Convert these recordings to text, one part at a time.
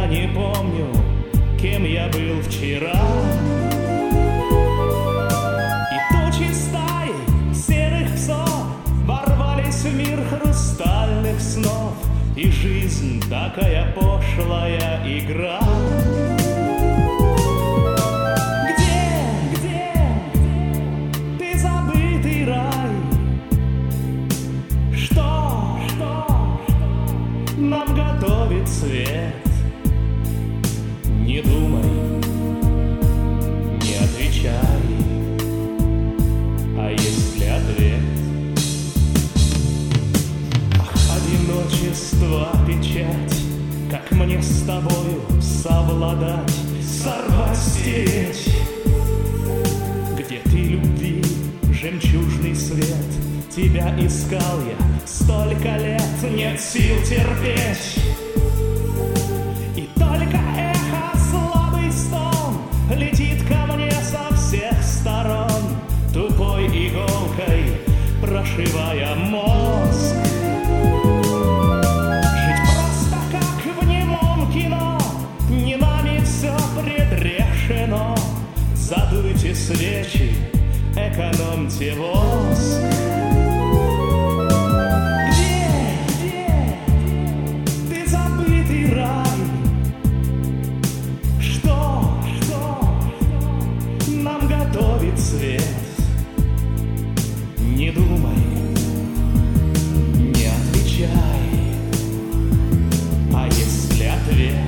не помню, кем я был вчера. И тучи стаи серых псов ворвались в мир хрустальных снов, и жизнь такая пошлая игра. Где ты, забытый рай? Что нам готовит свет? Не думай, не отвечай. А если ответ? Ах, одиночество, печать, как мне с тобою совладать, сорвать, стереть? Где ты, любви, жемчужный свет? Тебя искал я столько лет, нет сил терпеть. И только эхо, слабый стон летит ко мне со всех сторон, тупой иголкой прошивая мозг. Жить просто как в немом кино, не нами все предрешено. Задуйте свечи, экономьте воск. Свет. Не думай, не отвечай. А если ответ?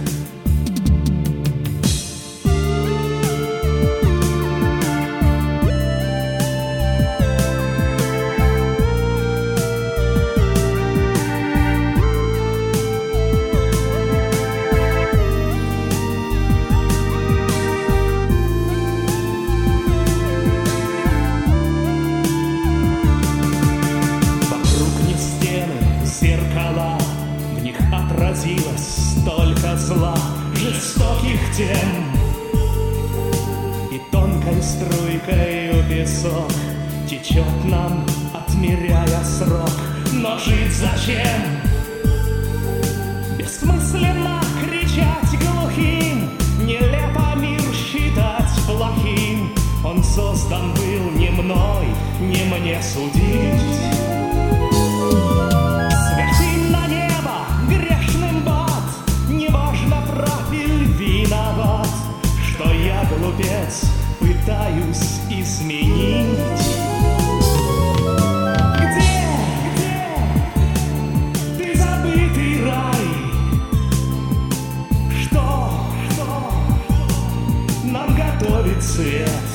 Отразилось столько зла, жестоких тем, и тонкой струйкой песок течет нам, отмеряя срок. Но жить зачем? Бессмысленно кричать глухим, нелепо мир считать плохим. Он создан был не мной, не мне судить. Что я, глупец, пытаюсь изменить. Где ты, забытый рай? Что нам готовит свет?